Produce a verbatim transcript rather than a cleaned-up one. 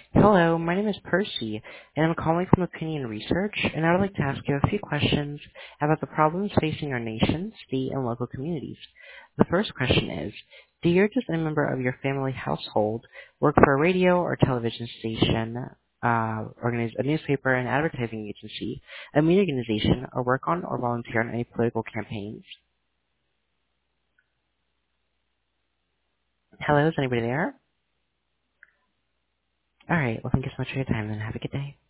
Hello, my name is Percy, and I'm calling from Opinion Research, and I would like to ask you a few questions about the problems facing our nation, state, and local communities. The first question is, do you or does any member of your family household work for a radio or television station, uh, organize a newspaper, an advertising agency, a media organization, or work on or volunteer on any political campaigns? Hello, is anybody there? All right, well, thank you so much for your time, and have a good day.